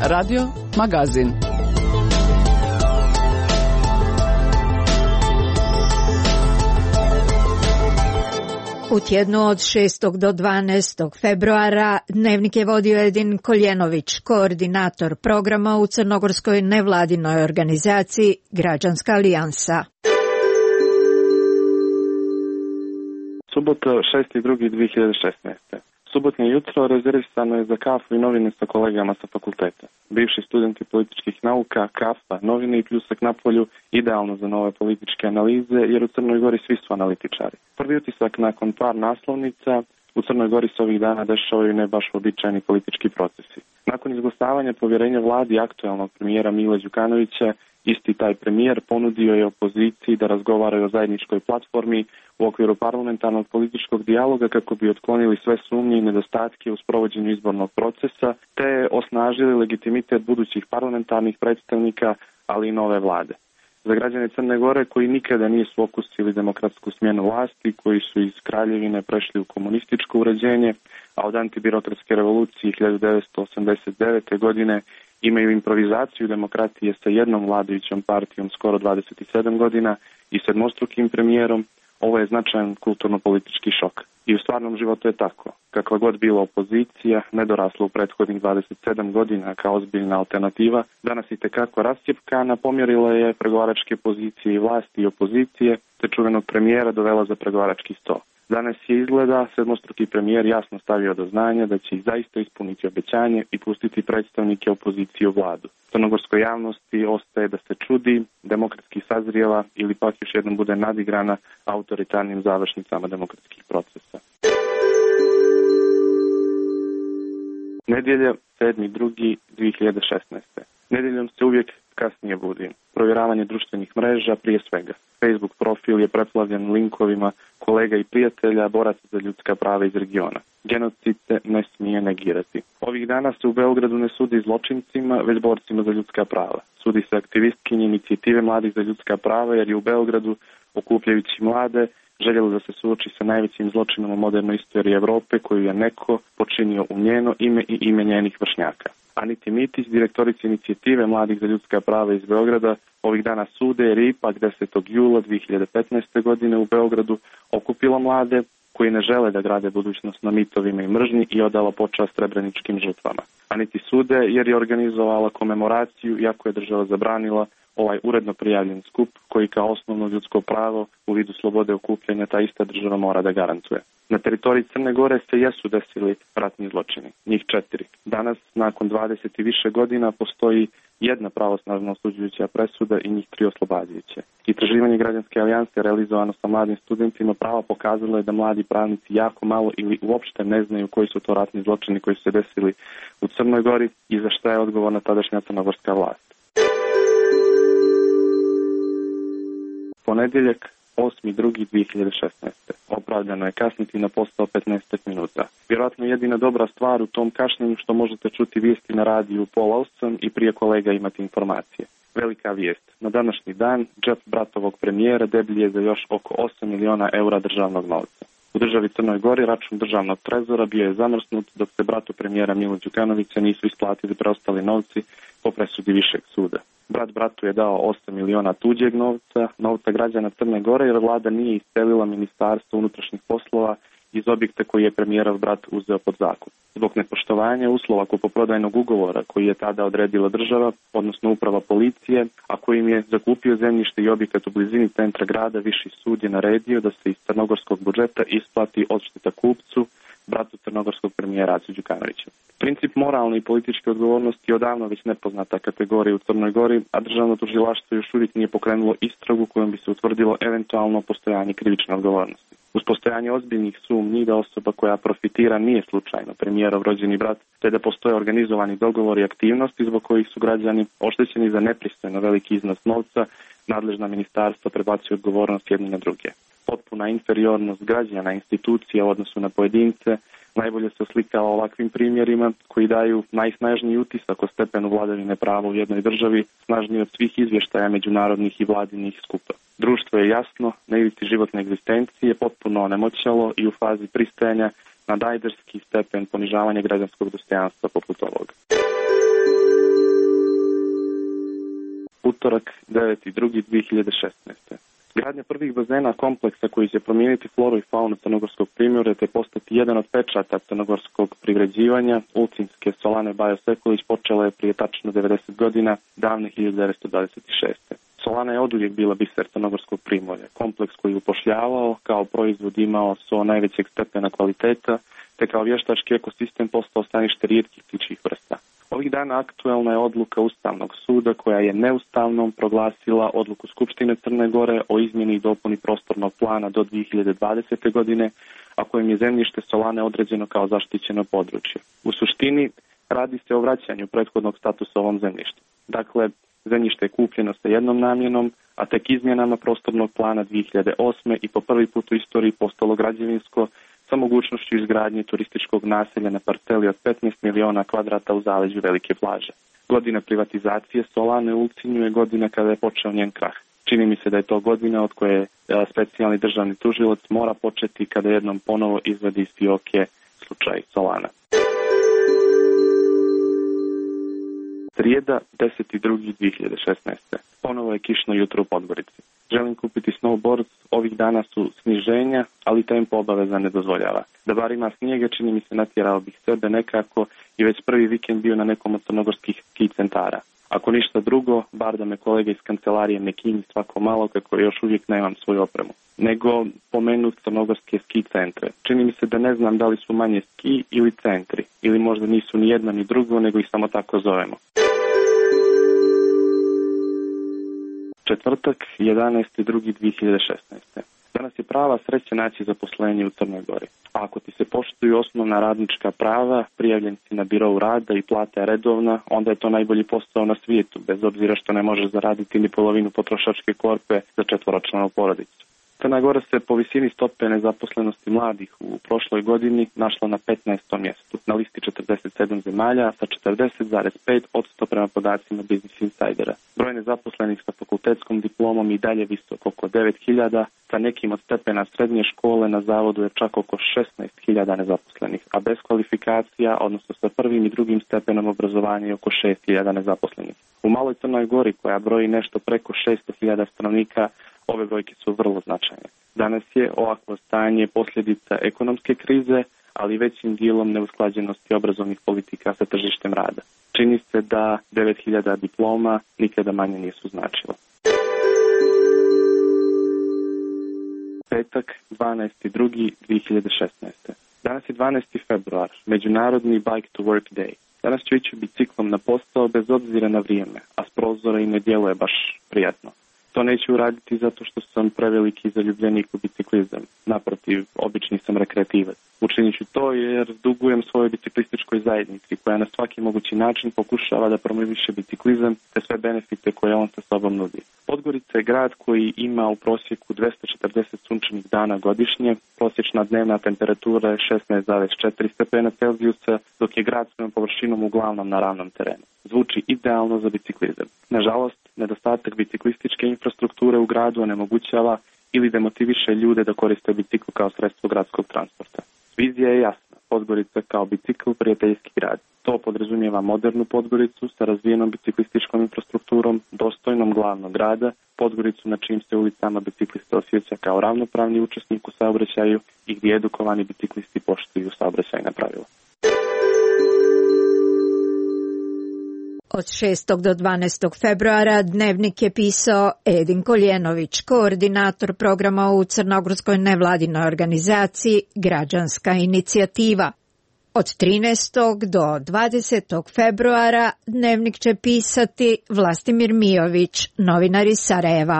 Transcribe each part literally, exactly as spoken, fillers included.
Radio Magazin. U tjednu od šestog do dvanaestog februara Dnevnik je vodio Edin Koljenović, koordinator programa u crnogorskoj nevladinoj organizaciji Građanska alijansa. Subota šesti drugi dvije hiljade šesnaeste. Subotnje jutro rezervisano je za kafu i novine sa kolegama sa fakulteta. Bivši studenti političkih nauka, kafa, novine i pljusak na polju idealno za nove političke analize, jer u Crnoj Gori svi su analitičari. Prvi utisak nakon par naslovnica, u Crnoj Gori se ovih dana dešavaju ne baš uobičajeni politički procesi. Nakon izglasavanja povjerenja vladi aktualnog premijera Mila Đukanovića, isti taj premijer ponudio je opoziciji da razgovaraju o zajedničkoj platformi u okviru parlamentarnog političkog dijaloga kako bi otklonili sve sumnje i nedostatke u sprovođenju izbornog procesa, te osnažili legitimitet budućih parlamentarnih predstavnika, ali i nove vlade. Za građane Crne Gore koji nikada nisu okusili demokratsku smjenu vlasti, koji su iz kraljevine prešli u komunističko uređenje, a od antibirokratske revolucije hiljadu devetsto osamdeset devete. godine imaju improvizaciju demokratije sa jednom vladajućom partijom skoro dvadeset sedam godina i sedmostrukim premijerom, ovo je značajan kulturno-politički šok. I u stvarnom životu je tako. Kakva god bila opozicija, nedorasla u prethodnih dvadeset sedam godina kao ozbiljna alternativa, danas i tekako rascjepkana, pomjerila je pregovaračke pozicije i vlasti i opozicije, te čuvenog premijera dovela za pregovarački sto. Danas je izgleda sedmostruki premijer jasno stavio do znanja da će ih zaista ispuniti obećanje i pustiti predstavnike opozicije u vladu. Crnogorskoj javnosti ostaje da se čudi, demokratski sazrijeva ili pak još jednom bude nadigrana autoritarnim završnicama demokratskih procesa. Nedjelja sedmi drugi dvije hiljade šesnaeste. Nedjeljom se uvijek kasnije budim. Provjeravanje društvenih mreža prije svega. Facebook profil je preplavljen linkovima kolega i prijatelja, boraca za ljudska prava iz regiona. Genocid se ne smije negirati. Ovih dana se u Beogradu ne sudi zločincima, već borcima za ljudska prava. Sudi se aktivistkinji inicijative mladih za ljudska prava, jer je u Beogradu, okupljajući mlade, željelo da se suoči sa najvećim zločinom u modernoj istoriji Evrope koju je neko počinio u njeno ime i ime njenih vršnjaka. Aniti Mitić, direktorica inicijative mladih za ljudska prava iz Beograda, ovih dana sude jer je ipak desetog jula dvije hiljade petnaeste. godine u Beogradu okupila mlade koji ne žele da grade budućnost na mitovima i mržnji i odala počast srebreničkim žrtvama. Aniti sude jer je organizovala komemoraciju, iako je država zabranila ovaj uredno prijavljen skup koji kao osnovno ljudsko pravo u vidu slobode okupljanja ta ista država mora da garantuje. Na teritoriji Crne Gore se jesu desili ratni zločini, njih četiri. Danas, nakon dvadeset i više godina, postoji jedna pravosnažno osuđujuća presuda i njih tri oslobađajuće. Istraživanje Građanske alijanse realizovano sa mladim studentima prava pokazalo je da mladi pravnici jako malo ili uopšte ne znaju koji su to ratni zločini koji su se desili u Crnoj Gori i za šta je odgovorna tadašnja crnogorska vlast. Ponedjeljak osmi drugi dvije hiljade šesnaeste. Opravdano je kasniti na posao petnaest minuta. Vjerojatno jedina dobra stvar u tom kašnjenju što možete čuti vijesti na radiju u pola osam i prije kolega imati informacije. Velika vijest. Na današnji dan džep bratovog premijera deblji je za još oko osam miliona eura državnog novca. U državi Crnoj Gori račun državnog trezora bio je zamrznut dok se bratu premijera Milo Đukanovića nisu isplatili preostali novci po presudi višeg suda. Brat bratu je dao osam miliona tuđeg novca, novca građana Crne Gore, jer vlada nije iscelila Ministarstvo unutrašnjih poslova iz objekta koji je premijerov brat uzeo pod zakup. Zbog nepoštovanja uslova kupoprodajnog ugovora koji je tada odredila država, odnosno uprava policije, a kojim je zakupio zemljište i objekat u blizini centra grada, viši sud je naredio da se iz crnogorskog budžeta isplati odšteta kupcu, bratu crnogorskog premijera Acu Đukanovića. Princip moralne i političke odgovornosti je odavno već nepoznata kategorija u Crnoj Gori, a državno tužilaštvo još uvijek nije pokrenulo istragu kojom bi se utvrdilo eventualno postojanje krivične odgovornosti. Uz postojanje ozbiljnih sumnji da osoba koja profitira nije slučajno premijerov rođeni brat, te da postoje organizovani dogovori i aktivnosti zbog kojih su građani oštećeni za nepristojno veliki iznos novca, nadležna ministarstva prebacuju odgovornost jedni na druge. Potpuna inferiornost građana institucija u odnosu na pojedince najbolje se oslikava ovakvim primjerima koji daju najsnažniji utisak o stepenu vladavine prava u jednoj državi, snažniji od svih izvještaja međunarodnih i vladinih skupa. Društvo je jasno, na ivici životne egzistencije, potpuno onemoćalo i u fazi pristajanja na dajderski stepen ponižavanja građanskog dostojanstva poput ovoga. utorak, deveti drugi dvije hiljade šesnaeste. Gradnja prvih bazena kompleksa koji će promijeniti floru i faunu Crnogorskog primorja te postati jedan od pečata crnogorskog privređivanja, Ulcinske solane Bajo Sekulić počela je prije tačno devedeset godina, davne hiljadu devetsto dvadeset šeste. Solana je oduvijek bila biser Crnogorskog primorja, kompleks koji je upošljavao, kao proizvod imao so najvećeg stepena kvaliteta, te kao vještački ekosistem postao stanište rijetkih ptičjih vrsta. Ovih dana aktuelna je odluka Ustavnog suda koja je neustavnom proglasila odluku Skupštine Crne Gore o izmjeni i dopuni prostornog plana do dvije hiljade dvadesete. godine, a kojim je zemljište Solane određeno kao zaštićeno područje. U suštini radi se o vraćanju prethodnog statusa ovom zemljištu. Dakle, zemljište je kupljeno sa jednom namjenom, a tek izmjenama prostornog plana dvije hiljade osme. i po prvi put u istoriji postalo građevinsko sa mogućnošću izgradnje turističkog naselja na parceli od petnaest miliona kvadrata u zaleđu Velike plaže. Godina privatizacije Solane u Ulcinju je godina kada je počeo njen krah. Čini mi se da je to godina od koje specijalni državni tužilac mora početi kada jednom ponovo izvadi iz fioke slučaj Solana. Srijeda, deseti drugi dvije hiljade šesnaeste. Ponovo je kišno jutro u Podgorici. Želim kupiti snowboard, ovih dana su sniženja, ali tempo obaveza ne dozvoljava. Da bar ima snijega, čini mi se natjerao bih sebe nekako i već prvi vikend bio na nekom od crnogorskih ski centara. Ako ništa drugo, bar da me kolege iz kancelarije ne kinji svako malo kako još uvijek nemam svoju opremu. Nego pomenu crnogorske ski centre. Čini mi se da ne znam da li su manje ski ili centri, ili možda nisu ni jedno ni drugo, nego ih samo tako zovemo. Četvrtak, jedanaesti drugi dvije hiljade šesnaeste. Danas je prava sreća naći zaposlenje u Crnoj Gori. A ako ti se poštuju osnovna radnička prava, prijavljen si na birou rada i plata je redovna, onda je to najbolji posao na svijetu, bez obzira što ne možeš zaraditi ni polovinu potrošačke korpe za četvoročlanu porodicu. Crna Gora se po visini stope nezaposlenosti mladih u prošloj godini našla na petnaestom mjestu, na listi četrdeset sedam zemalja sa četrdeset zarez pet posto prema podacima Business Insidera. Broj nezaposlenih sa fakultetskom diplomom i dalje visok, oko devet hiljada, sa nekim od stepena srednje škole na zavodu je čak oko šesnaest hiljada nezaposlenih, a bez kvalifikacija, odnosno sa prvim i drugim stepenom obrazovanja je oko šest hiljada nezaposlenih. U Maloj Crnoj Gori, koja broji nešto preko šesto hiljada stanovnika, ove brojke su vrlo značajne. Danas je ovakvo stanje posljedica ekonomske krize, ali većim dijelom neusklađenosti obrazovnih politika sa tržištem rada. Čini se da devet hiljada diploma nikada manje nisu značilo. Petak, dvanaesti drugi dvije hiljade šesnaeste. Danas je dvanaesti februar, Međunarodni Bike to Work Day. Danas ću ići biciklom na posao bez obzira na vrijeme, a s prozora i ne djeluje baš prijatno. To neću uraditi zato što sam preveliki zaljubljenik u biciklizam. Naprotiv, obični sam rekreativac. Učinit ću to jer dugujem svojoj biciklističkoj zajednici koja na svaki mogući način pokušava da promoviše biciklizam te sve benefite koje on sa sobom nudi. Podgorica je grad koji ima u prosjeku dvjesto četrdeset sunčanih dana godišnje, prosječna dnevna temperatura je šesnaest zarez četiri stepena Celzijusa, dok je grad svojom površinom uglavnom na ravnom terenu. Zvuči idealno za biciklizam. Nažalost, nedostatak biciklističke infrastrukture u gradu onemogućava ili demotiviše ljude da koriste bicikl kao sredstvo gradskog transporta. Vizija je jasna. Podgorica kao bicikl prijateljski grad. To podrazumijeva modernu Podgoricu sa razvijenom biciklističkom infrastrukturom, dostojnom glavnog grada, Podgoricu na čijim se ulicama biciklista osjeća kao ravnopravni učesnik u saobraćaju i gdje edukovani biciklisti poštuju saobraćajna pravila. Od šestog do dvanaestog februara Dnevnik je pisao Edin Koljenović, koordinator programa u crnogorskoj nevladinoj organizaciji Građanska inicijativa. Od trinaestog do dvadesetog februara Dnevnik će pisati Vlastimir Mijović, novinar iz Sarajeva.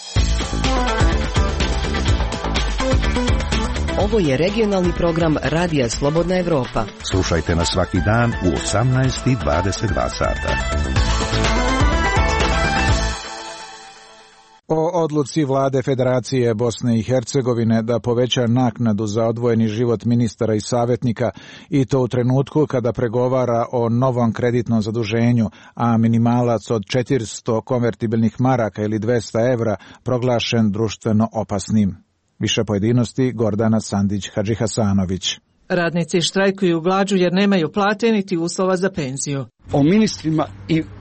Ovo je regionalni program Radija Slobodna Evropa. Slušajte nas svaki dan u osamnaest i dvadeset dva sata. O odluci vlade Federacije Bosne i Hercegovine da poveća naknadu za odvojeni život ministara i savjetnika, i to u trenutku kada pregovara o novom kreditnom zaduženju, a minimalac od četiristo konvertibilnih maraka ili dvesta evra proglašen društveno opasnim. Više pojedinosti Gordana Sandić-Hadžihasanović. Radnici štrajkuju glađu jer nemaju plate niti uslova za penziju. O ministrima i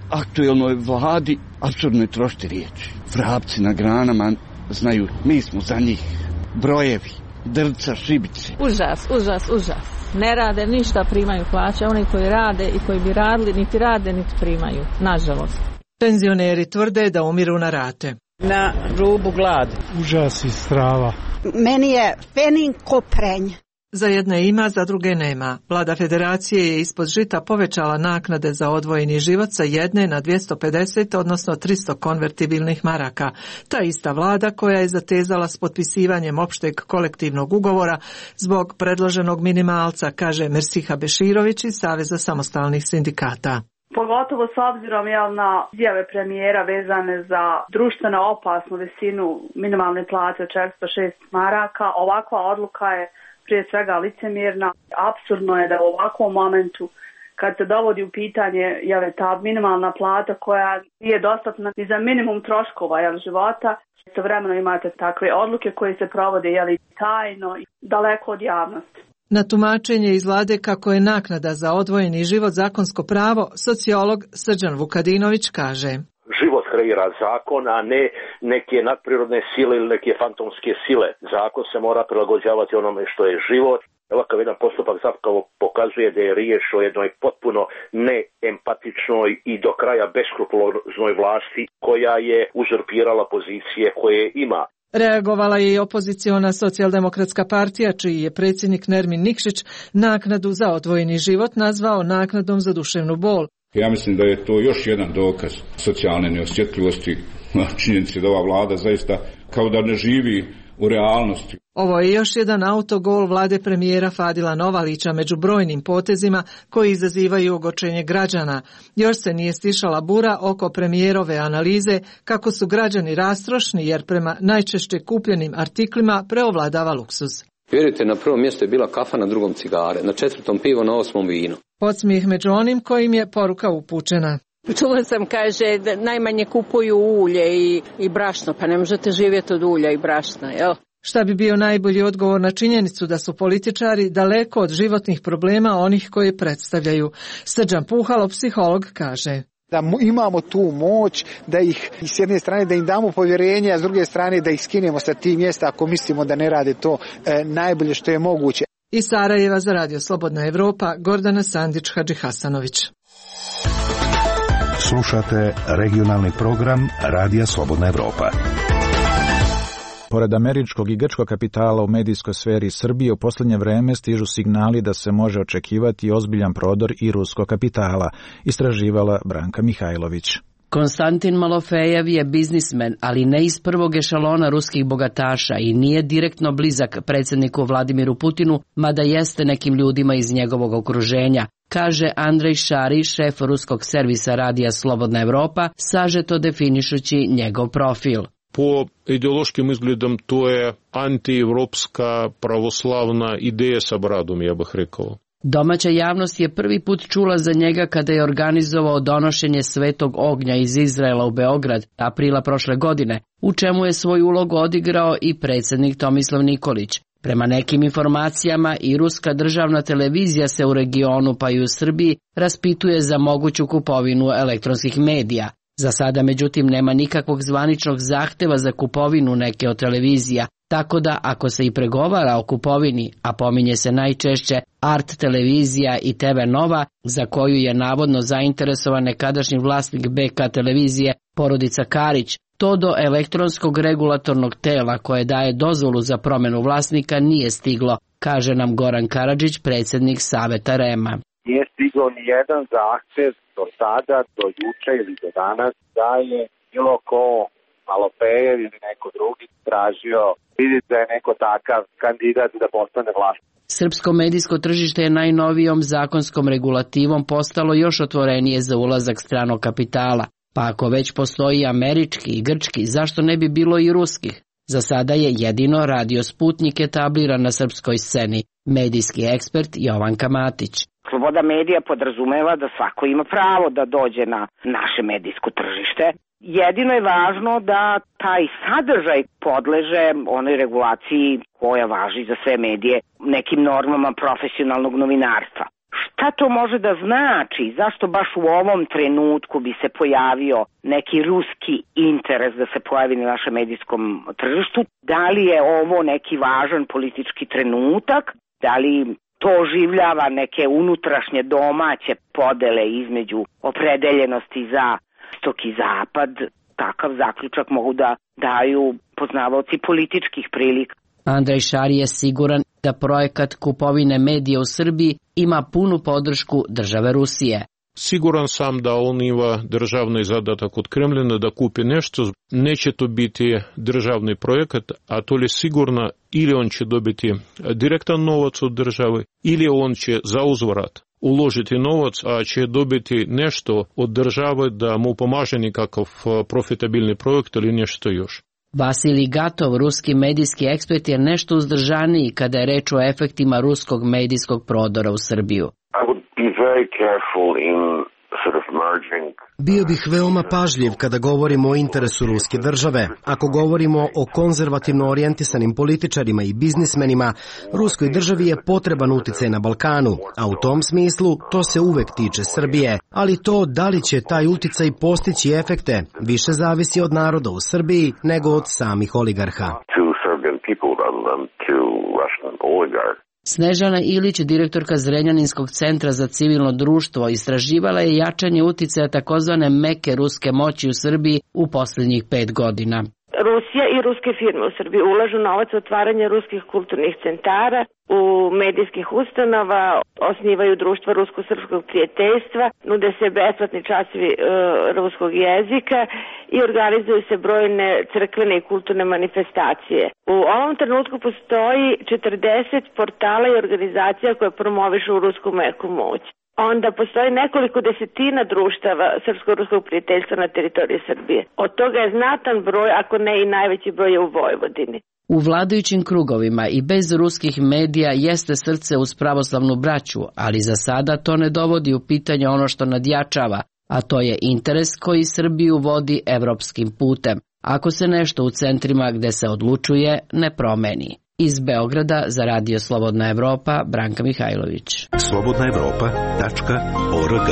aktuelnoj vladi apsurdno je trošiti riječi. Vrapci na granama znaju, mi smo za njih. Brojevi, drca, šibice. Užas, užas, užas. Ne rade ništa, primaju plaće. Oni koji rade i koji bi radili, niti rade, niti primaju. Nažalost. Penzioneri tvrde da umiru na rate. Na rubu gladi. Užas i strava. Meni je fenin ko prenj. Za jedne ima, za druge nema. Vlada federacije je ispod žita povećala naknade za odvojeni život sa jedne na dvjesto pedeset, odnosno tristo konvertibilnih maraka. Ta ista vlada koja je zatezala s potpisivanjem opšteg kolektivnog ugovora zbog predloženog minimalca, kaže Mersiha Beširović iz Saveza samostalnih sindikata. Pogotovo s obzirom jel, na izjave premijera vezane za društveno opasnu visinu minimalne plaće od četiristo šest maraka, ovakva odluka je prije svega licemjerna. Apsurdno je da u ovakvom momentu, kad se dovodi u pitanje jel, ta minimalna plata koja nije dostatna ni za minimum troškova jel, života, istovremeno imate takve odluke koje se provode jel, tajno i daleko od javnosti. Na tumačenje iz vlade kako je naknada za odvojeni život zakonsko pravo, sociolog Srđan Vukadinović kaže: Život kreira zakon, a ne neke nadprirodne sile ili neke fantomske sile. Zakon se mora prilagođavati onome što je život. Ovakav jedan postupak zapravo pokazuje da je riječ o jednoj potpuno neempatičnoj i do kraja beskrupuloznoj vlasti koja je uzurpirala pozicije koje ima. Reagovala je i opoziciona socijaldemokratska partija, čiji je predsjednik Nermin Nikšić naknadu za odvojeni život nazvao naknadom za duševnu bol. Ja mislim da je to još jedan dokaz socijalne neosjetljivosti, činjenice da ova vlada zaista kao da ne živi u realnosti. Ovo je još jedan autogol vlade premijera Fadila Novalića među brojnim potezima koji izazivaju ogorčenje građana. Još se nije stišala bura oko premijerove analize kako su građani rastrošni jer prema najčešće kupljenim artiklima preovladava luksuz. Vjerujte, na prvom mjestu je bila kafa, na drugom cigare, na četvrtom pivo, na osmom vino. Podsmijeh među onim kojim je poruka upućena. Čula sam, kaže, da najmanje kupuju ulje i, i brašno, pa ne možete živjeti od ulja i brašna, jel? Šta bi bio najbolji odgovor na činjenicu da su političari daleko od životnih problema onih koje predstavljaju? Srđan Puhalo, psiholog, kaže: Da imamo tu moć, da ih s jedne strane da im damo povjerenje, a s druge strane da ih skinemo sa tih mjesta ako mislimo da ne rade to e, najbolje što je moguće. Iz Sarajeva za Radio Slobodna Evropa, Gordana Sandić Hadžihasanović. Slušate regionalni program Radija Slobodna Evropa. Pored američkog i grčkog kapitala u medijskoj sferi Srbije u posljednje vreme stižu signali da se može očekivati ozbiljan prodor i ruskog kapitala, istraživala Branka Mihajlović. Konstantin Malofejev je biznismen, ali ne iz prvog ešalona ruskih bogataša i nije direktno blizak predsjedniku Vladimiru Putinu, mada jeste nekim ljudima iz njegovog okruženja, kaže Andrej Šari, šef ruskog servisa Radija Slobodna Evropa, sažeto definišući njegov profil. Po ideološkim izgledom to je antievropska pravoslavna ideja sa bradom, ja bih rekao. Domaća javnost je prvi put čula za njega kada je organizovao donošenje Svetog ognja iz Izraela u Beograd aprila prošle godine, u čemu je svoj ulog odigrao i predsjednik Tomislav Nikolić. Prema nekim informacijama i ruska državna televizija se u regionu pa i u Srbiji raspituje za moguću kupovinu elektronskih medija. Za sada, međutim, nema nikakvog zvaničnog zahteva za kupovinu neke od televizija, tako da ako se i pregovara o kupovini, a pominje se najčešće Art televizija i T V Nova, za koju je navodno zainteresovan nekadašnji vlasnik B K televizije, porodica Karić, to do elektronskog regulatornog tela koje daje dozvolu za promjenu vlasnika nije stiglo, kaže nam Goran Karadžić, predsjednik Saveta R E M a. Nije stiglo ni jedan zahtjev do sada, do juče ili do danas, da je bilo ko Malopejev ili neko drugi tražio vidjeti da je neko takav kandidat da postane vlasnik. Srpsko medijsko tržište je najnovijom zakonskom regulativom postalo još otvorenije za ulazak stranog kapitala. Pa ako već postoji američki i grčki, zašto ne bi bilo i ruskih? Za sada je jedino Radio Sputnik etabliran na srpskoj sceni, medijski ekspert Jovanka Matić. Sloboda medija podrazumeva da svako ima pravo da dođe na naše medijsko tržište. Jedino je važno da taj sadržaj podleže onoj regulaciji koja važi za sve medije, nekim normama profesionalnog novinarstva. Šta šta to može da znači, zašto baš u ovom trenutku bi se pojavio neki ruski interes da se pojavi na našem medijskom tržištu, da li je ovo neki važan politički trenutak, da li to oživljava neke unutrašnje domaće podele između opredeljenosti za istok i zapad. Takav zaključak mogu da daju poznavaoci političkih prilika. Andrej Šari je siguran da projekat kupovine medija u Srbiji ima punu podršku države Rusije. Siguran sam da on ima državni zadatak od Kremljina da kupi nešto. Neće to biti državni projekat, a to li sigurno ili on će dobiti direktan novac od države, ili on će za uzvrat uložiti novac, a će dobiti nešto od države da mu pomaže nekakav profitabilni projekt ili nešto još. Vasilij Gatov, ruski medijski ekspert, je nešto uzdržaniji kada je reč o efektima ruskog medijskog prodora u Srbiju. Bio bih veoma pažljiv kada govorimo o interesu ruske države. Ako govorimo o konzervativno orijentisanim političarima i biznismenima, ruskoj državi je potreban uticaj na Balkanu, a u tom smislu to se uvek tiče Srbije. Ali to da li će taj uticaj postići efekte više zavisi od naroda u Srbiji nego od samih oligarha. Snežana Ilić, direktorka Zrenjaninskog centra za civilno društvo, istraživala je jačanje uticaja takozvane meke ruske moći u Srbiji u posljednjih pet godina. Rusija i ruske firme u Srbiji ulažu novac u otvaranje ruskih kulturnih centara, u medijskih ustanova, osnivaju društva rusko-srpskog prijateljstva, nude se besplatni časovi e, ruskog jezika i organizuju se brojne crkvene i kulturne manifestacije. U ovom trenutku postoji četrdeset portala i organizacija koje promovišu rusku meku moć. Onda postoji nekoliko desetina društava srpsko-ruskog prijateljstva na teritoriji Srbije. Od toga je znatan broj, ako ne i najveći broj je u Vojvodini. U vladajućim krugovima i bez ruskih medija jeste srce uz pravoslavnu braću, ali za sada to ne dovodi u pitanje ono što nadjačava, a to je interes koji Srbiju vodi evropskim putem, ako se nešto u centrima gde se odlučuje ne promeni. Iz Beograda za Radio Slobodna Evropa, Branka Mihajlović. slobodna evropa tačka org.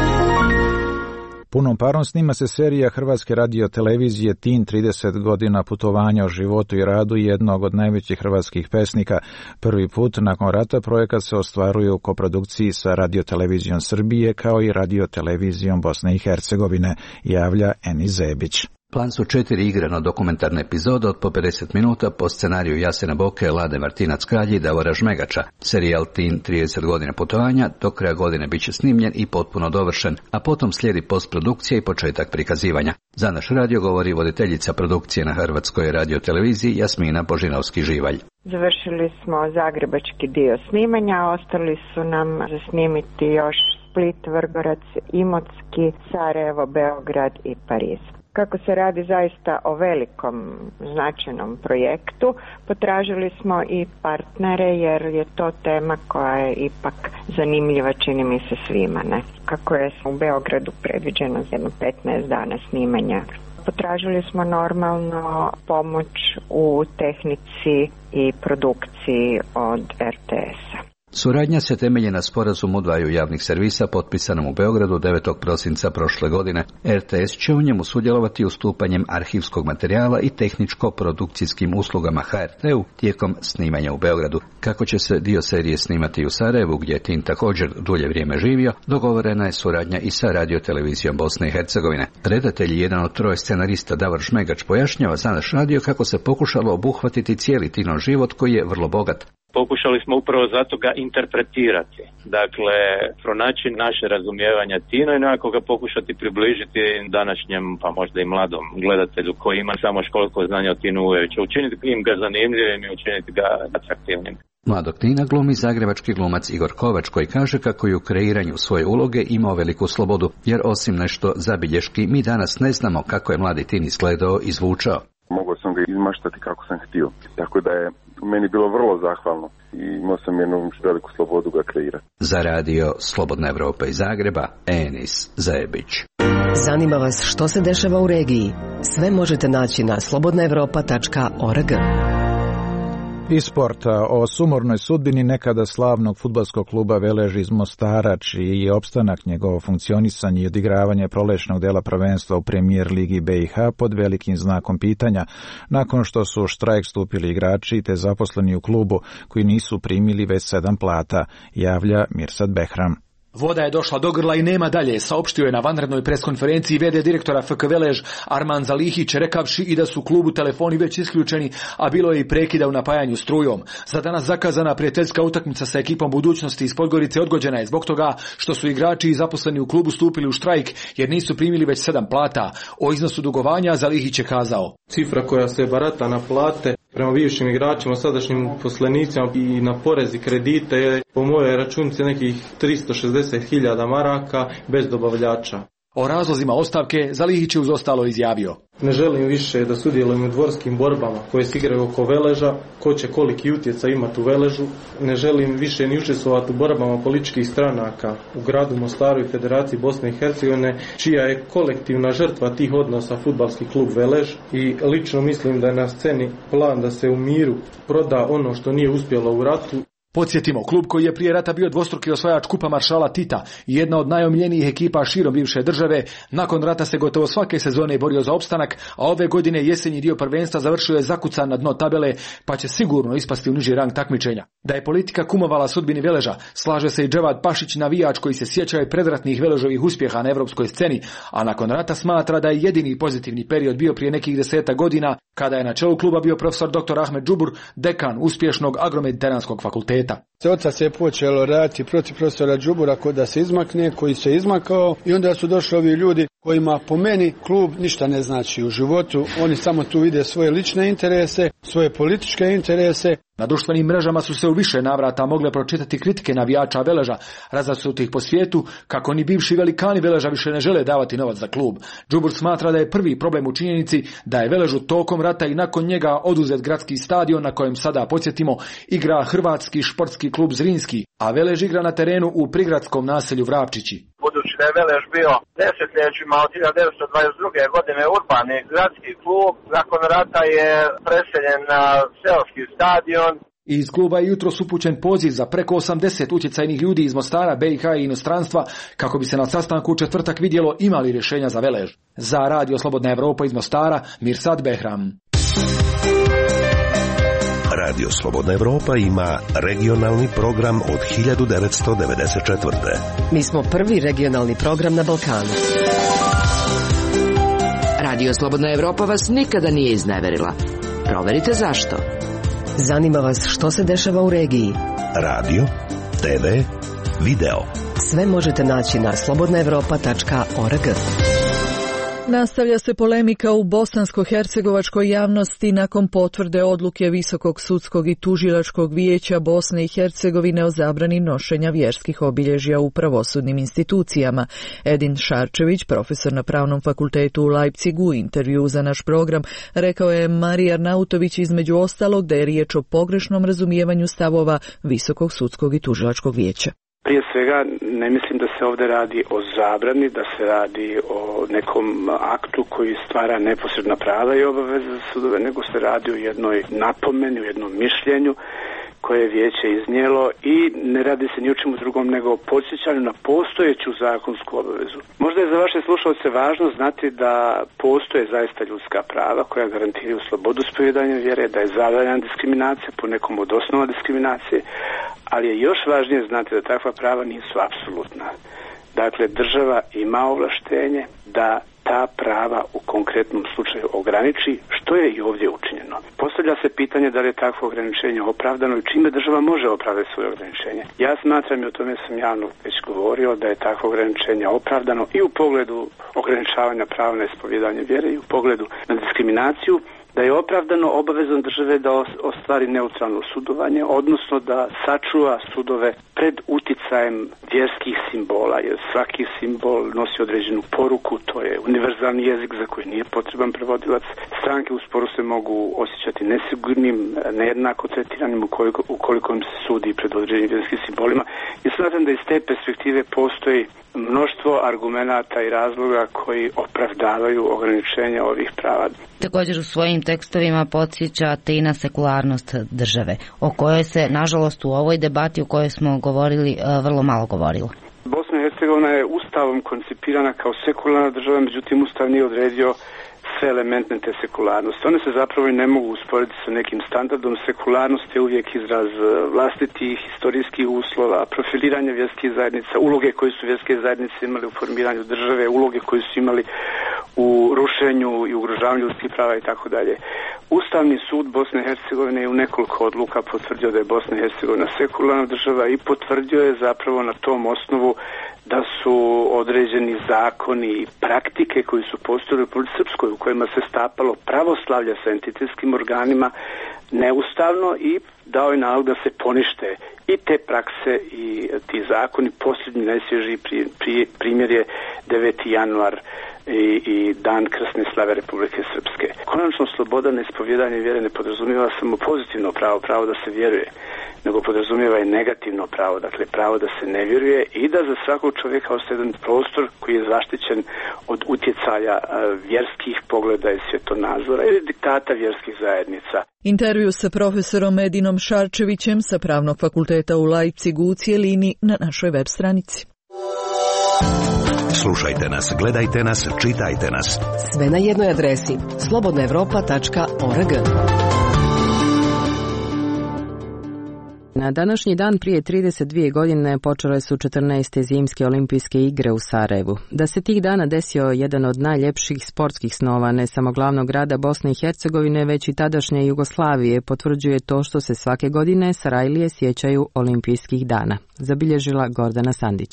Punom parom snima se serija Hrvatske radiotelevizije Tin, trideset godina putovanja o životu i radu jednog od najvećih hrvatskih pesnika. Prvi put nakon rata projekat se ostvaruje u koprodukciji sa Radiotelevizijom Srbije kao i Radiotelevizijom Bosne i Hercegovine, javlja Eni Zebić. Plan su četiri igrano dokumentarne epizode od po pedeset minuta po scenariju Jasena Boke, Lade Martinac-Kralji i Davora Žmegača. Serijal Tin, trideset godina putovanja, do kraja godine bit će snimljen i potpuno dovršen, a potom slijedi postprodukcija i početak prikazivanja. Za naš radio govori voditeljica produkcije na Hrvatskoj radioteleviziji Jasmina Božinovski-Živalj. Završili smo zagrebački dio snimanja, ostali su nam za snimiti još Split, Vrgorac, Imotski, Sarajevo, Beograd i Pariz. Kako se radi zaista o velikom značajnom projektu, potražili smo i partnere jer je to tema koja je ipak zanimljiva, čini mi se svima, ne? Kako je u Beogradu predviđeno jedno petnaest dana snimanja. Potražili smo normalno pomoć u tehnici i produkciji od er te esa. Suradnja se temelji na sporazumu dvaju javnih servisa potpisanom u Beogradu devetog prosinca prošle godine. er te es će u njemu sudjelovati ustupanjem arhivskog materijala i tehničko-produkcijskim uslugama ha er te-u tijekom snimanja u Beogradu. Kako će se dio serije snimati u Sarajevu, gdje je Tin također dulje vrijeme živio, dogovorena je suradnja i sa Radiotelevizijom Bosne i Hercegovine. Redatelj i jedan od troje scenarista Davor Žmegač pojašnjava za naš radio kako se pokušalo obuhvatiti cijeli Tinov život koji je vrlo bogat. Pokušali smo upravo zato ga interpretirati, dakle pronaći naše razumijevanja Tina i nekako ga pokušati približiti današnjem, pa možda i mladom gledatelju koji ima samo školsko znanje o Tinu Ujeviću, učiniti im ga zanimljivim i učiniti ga atraktivnim. Mladog Tina glumi zagrebački glumac Igor Kovač, koji kaže kako je u kreiranju svoje uloge imao veliku slobodu, jer osim nešto zabilješki mi danas ne znamo kako je mladi Tin izgledao i zvučao. Mogao sam ga izmaštati kako sam htio, tako da je meni bilo vrlo zahvalno i imao sam jednu veliku slobodu ga kreirati. Za radio Slobodna Evropa iz Zagreba, Enis Zebić. Zanima vas što se dešava u regiji? Sve možete naći na slobodna evropa tačka org. Iz sporta o sumornoj sudbini nekada slavnog fudbalskog kluba Velež iz Mostara, čiji je opstanak, njegovo funkcionisanje i odigravanje prolećnog dela prvenstva u Premijer Ligi B i H pod velikim znakom pitanja, nakon što su u štrajk stupili igrači te zaposleni u klubu koji nisu primili već sedam plata, javlja Mirsad Behram. Voda je došla do grla i nema dalje, saopštio je na vanrednoj preskonferenciji ve de direktora F K Velež Arman Zalihić, rekavši i da su klubu telefoni već isključeni, a bilo je i prekida u napajanju strujom. Za danas zakazana prijateljska utakmica sa ekipom Budućnosti iz Podgorice odgođena je zbog toga što su igrači i zaposleni u klubu stupili u štrajk jer nisu primili već sedam plata. O iznosu dugovanja Zalihić je kazao: Cifra koja se barata na plate prema bivšim igračima, sadašnjim poslenicima i na porezi kredite je po mojoj računici nekih tristo šezdeset hiljada maraka bez dobavljača. O razlozima ostavke Zalihić je uz ostalo izjavio: Ne želim više da sudjelujem u dvorskim borbama koje se igraju oko Veleža, ko će koliki utjecaj imati u Veležu. Ne želim više ni učestvovati u borbama političkih stranaka u gradu Mostaru i Federaciji Bosne i Hercegovine, čija je kolektivna žrtva tih odnosa fudbalski klub Velež. I lično mislim da je na sceni plan da se u miru proda ono što nije uspjelo u ratu. Podsjetimo, klub koji je prije rata bio dvostruki osvajač kupa maršala Tita i jedna od najomiljenijih ekipa širom bivše države, nakon rata se gotovo svake sezone borio za opstanak, a ove godine jesenji dio prvenstva završio je zakucan na dno tabele, pa će sigurno ispasti u niži rang takmičenja. Da je politika kumovala sudbini Veleža, slaže se i Dževad Pašić, navijač koji se sjeća i predratnih Veležovih uspjeha na evropskoj sceni, a nakon rata smatra da je jedini pozitivni period bio prije nekih deseta godina, kada je na čelu kluba bio profesor doktor Ahmed Džubur, dekan uspješnog agromediteranskog fakulteta. Oca se je počelo raditi protiv profesora Džubura ko da se izmakne, koji se izmakao, i onda su došli ovi ljudi kojima po meni klub ništa ne znači u životu. Oni samo tu vide svoje lične interese, svoje političke interese. Na društvenim mrežama su se u više navrata mogle pročitati kritike navijača Veleža, razasutih po svijetu, kako ni bivši velikani Veleža više ne žele davati novac za klub. Džubur smatra da je prvi problem u činjenici da je Veležu tokom rata i nakon njega oduzet gradski stadion na kojem sada, podsjetimo, igra hrvatski športski klub Zrinski, a Velež igra na terenu u prigradskom naselju Vrapčići. Budući da je Velež bio desetljećima od hiljadu devetsto dvadeset druge godine urbani gradski klub, nakon rata je preseljen na seoski stadion. Iz kluba je jutros upućen poziv za preko osamdeset utjecajnih ljudi iz Mostara, B i H i inostranstva kako bi se na sastanku u četvrtak vidjelo ima li rješenja za Velež. Za Radio Slobodna Evropa iz Mostara, Mirsad Behram. Radio Slobodna Evropa ima regionalni program od hiljadu devetsto devedeset četvrte. Mi smo prvi regionalni program na Balkanu. Radio Slobodna Evropa vas nikada nije izneverila. Proverite zašto. Zanima vas što se dešava u regiji. Radio, te ve, video. Sve možete naći na slobodna evropa tačka org. Nastavlja se polemika u bosansko-hercegovačkoj javnosti nakon potvrde odluke Visokog sudskog i tužilačkog vijeća Bosne i Hercegovine o zabrani nošenja vjerskih obilježja u pravosudnim institucijama. Edin Šarčević, profesor na Pravnom fakultetu u Leipzigu, u intervju za naš program, rekao je Marija Arnautović između ostalog da je riječ o pogrešnom razumijevanju stavova Visokog sudskog i tužilačkog vijeća. Prije svega ne mislim da se ovdje radi o zabrani, da se radi o nekom aktu koji stvara neposredna prava i obaveze za sudove, nego se radi o jednoj napomeni, o jednom mišljenju koje je vijeće iznijelo i ne radi se ni o čemu drugom nego o podsjećanju na postojeću zakonsku obavezu. Možda je za vaše slušalce važno znati da postoje zaista ljudska prava koja garantiraju slobodu ispovijedanja vjere, da je zabranjena diskriminacija po nekom od osnova diskriminacije, ali je još važnije znati da takva prava nisu apsolutna. Dakle, država ima ovlaštenje da ta prava u konkretnom slučaju ograniči, što je i ovdje učinjeno. Postavlja se pitanje da li je takvo ograničenje opravdano i čime država može opravdati svoje ograničenje. Ja smatram, i o tome sam javno već govorio, da je takvo ograničenje opravdano i u pogledu ograničavanja prava na ispovijedanje vjere i u pogledu na diskriminaciju, da je opravdano obavezom države da ostvari neutralno sudovanje, odnosno da sačuva sudove pred uticajem vjerskih simbola, jer svaki simbol nosi određenu poruku, to je univerzalni jezik za koji nije potreban prevodilac. Stranke u sporu se mogu osjećati nesigurnim, nejednako tretiranim ukoliko, ukoliko im se sudi pred određenim vjerskim simbolima. I smatram da iz te perspektive postoji mnoštvo argumenata i razloga koji opravdavaju ograničenje ovih prava. Također u svojim svojim tekstovima podsjećate i na sekularnost države, o kojoj se, nažalost, u ovoj debati o kojoj smo govorili, vrlo malo govorilo. Bosna i Hercegovina je ustavom koncipirana kao sekularna država, međutim ustav nije odredio sve elemente te sekularnosti. One se zapravo i ne mogu usporediti sa nekim standardom. Sekularnost je uvijek izraz vlastitih historijskih uslova, profiliranja vjerskih zajednica, uloge koje su vjerske zajednice imali u formiranju države, uloge koje su imali u rušenju i ugrožavanju ljudskih prava i tako dalje. Ustavni sud Bosne i Hercegovine je u nekoliko odluka potvrdio da je Bosna i Hercegovina sekularna država i potvrdio je zapravo na tom osnovu da su određeni zakoni i praktike koji su postojali u Republici Srpskoj, u kojima se stapalo pravoslavlje sa entitetskim organima, neustavno, i dao je nalog da se ponište i te prakse i ti zakoni. Posljednji najsvježiji pri, pri, primjer je deveti januar i, i dan krsne slave Republike Srpske. Konačno, sloboda na ispovjedanje vjere ne podrazumijeva samo pozitivno pravo, pravo da se vjeruje, nego podrazumijeva i negativno pravo, dakle pravo da se ne vjeruje i da za svakog čovjeka ostaje jedan prostor koji je zaštićen od utjecaja vjerskih pogleda i svjetonazora ili diktata vjerskih zajednica. Intervju sa profesorom Edinom Šarčevićem sa Pravnog fakulteta u Leipzigu u cijelini na našoj web stranici. Slušajte nas, gledajte nas, čitajte nas. Sve na jednoj adresi slobodna evropa tačka org. Na današnji dan prije trideset dvije godine počele su četrnaeste zimske olimpijske igre u Sarajevu. Da se tih dana desio jedan od najljepših sportskih snova ne samo glavnog grada Bosne i Hercegovine, već i tadašnje Jugoslavije, potvrđuje to što se svake godine Sarajlije sjećaju olimpijskih dana, zabilježila Gordana Sandić.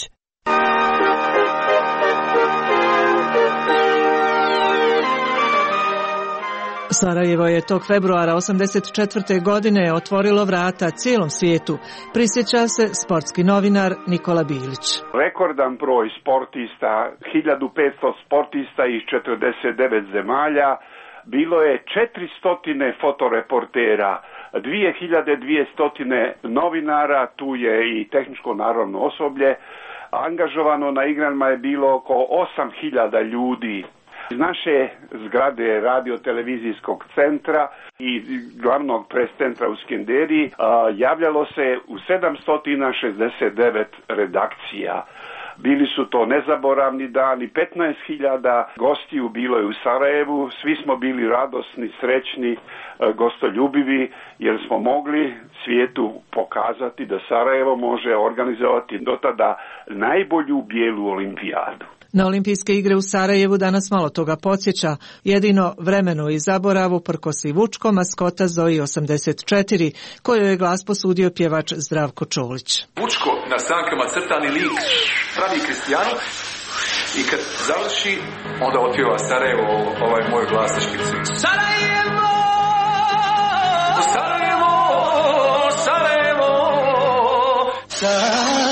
Sarajevo je tog februara osamdeset četvrte godine otvorilo vrata cijelom svijetu, prisjeća se sportski novinar Nikola Bilić. Rekordan broj sportista, hiljadu petsto sportista iz četrdeset devet zemalja, bilo je četiristo fotoreportera, dvije hiljade dvjesto novinara, tu je i tehničko naravno osoblje, angažovano na igrama je bilo oko osam hiljada ljudi. Iz naše zgrade radio-televizijskog centra i glavnog pres centra u Skenderiji javljalo se u sedamsto šezdeset devet redakcija. Bili su to nezaboravni dani, petnaest hiljada gostiju bilo je u Sarajevu, svi smo bili radosni, srećni, gostoljubivi, jer smo mogli svijetu pokazati da Sarajevo može organizovati do tada najbolju bijelu olimpijadu. Na olimpijske igre u Sarajevu danas malo toga podsjeća, jedino vremenu i zaboravu prkosi Vučko, maskota Zoji osamdeset četiri, kojoj je glas posudio pjevač Zdravko Čolić. Vučko na strankama crtani lik pravi Kristijanu i kad završi, onda otpjeva Sarajevo, ovaj moj glas na špici. Sarajevo! Sarajevo! Sarajevo! Sarajevo!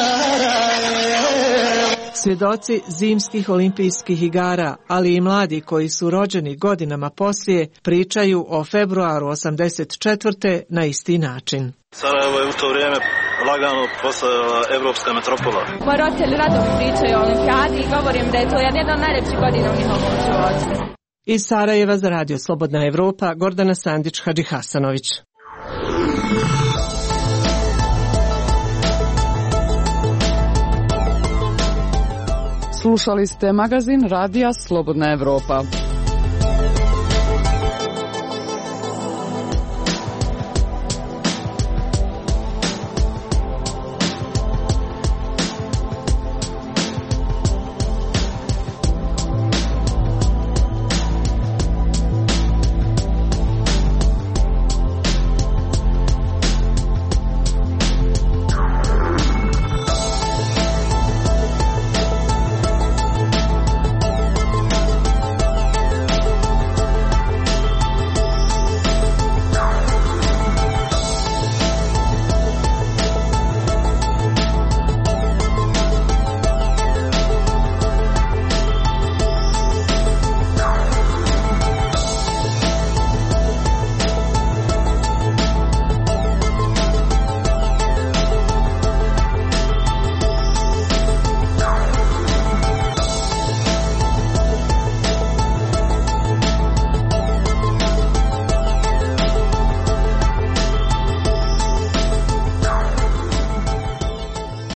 Svjedoci zimskih olimpijskih igara, ali i mladi koji su rođeni godinama poslije, pričaju o februaru osamdeset četvrte na isti način. Sarajevo je u to vrijeme lagano postala evropska metropola. Moji roditelji rado pričaju o olimpijadi i govorim da je to jedna od najljepših godina u njihovom životu. Iz Sarajeva za Radio Slobodna Evropa, Gordana Sandić, Hadži Hasanović. Slušali ste magazin Radija Slobodna Evropa.